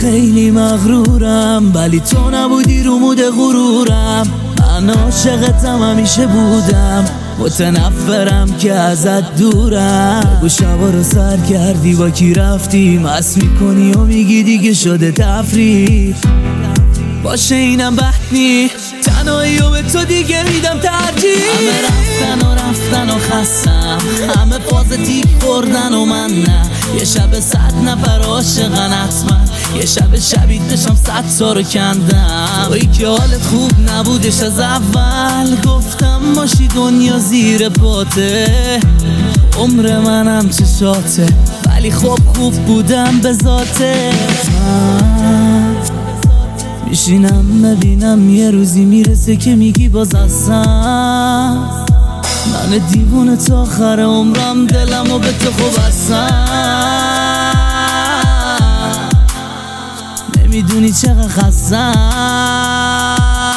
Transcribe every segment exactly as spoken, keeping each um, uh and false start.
خیلی مغرورم ولی تو نبودی رو مود غرورم. من عاشقتم همیشه بودم، متنفرم که ازت دورم. بگو شبا رو سر کردی با کی رفتی، مست میکنی و میگی دیگه شده تفریح. باشه اینم بد نی، تنهایی و به تو دیگه میدم ترجیح. همه رفتن و رفتن و خستم، همه فاز تیک خوردن و من نه. یه شب صد نفر عاشقن حتما، یه شب شبیت داشتم صد تا رو کندم. تویی که حالت خوب نبودش از اول، گفتم باشی دنیا زیر پاته. عمر منم چشاته ولی خب خوب بودم به ذاته. من میشینم ببینم یه روزی میرسه که میگی باز هستم. من دیوونه تا آخر عمرم دلم و به تو خوب هستم. نمیدونی چقدر خستم.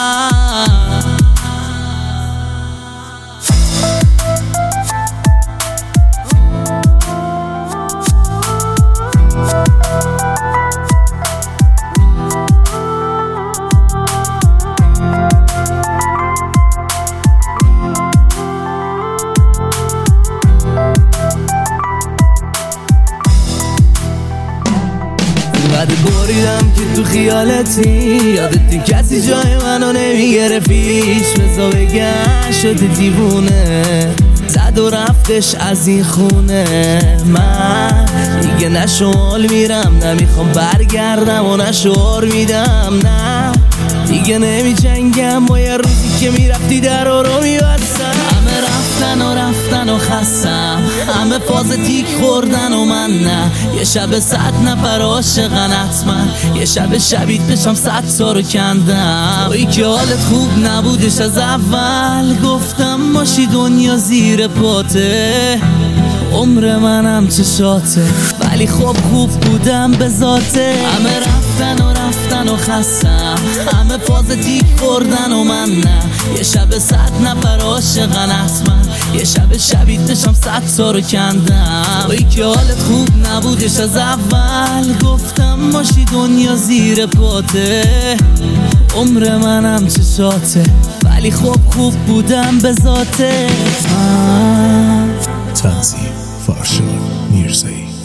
بعد بریدم که تو خیالتی، یادتی کسی جای منو نمیگرفیش. بزا بگم شده دیوونه، زد و رفتش از این خونه. من دیگه نه شمال میرم نمیخوام برگردم و نه شعار میدم. نه دیگه نمی جنگم با یه روزی که میرفتی در رو میبستم. همه رفتن و رفتن و خستم، همه فاز تیک خوردن و من نه. یه شب صد نفر عاشقن حتما، یه شب شبیت بشم صد تا رو کندم. تویی که حالت خوب نبودش از اول، گفتم باشی دنیا زیر پاته. عمر منم چشاته ولی خب خوب بودم به ذاته. همه رفتن و رفتن و خستم، همه فاز تیک خوردن و من نه. یه شب صد نفر عاشقن حتما، یه شب شبیت داشتم صد تا رو کندم. تویی که حالت خوب نبودش از اول، گفتم باشی دنیا زیر پاته. عمر منم چشاته ولی خب خوب بودم به ذاته. تنظیم فرشاد میرزایی.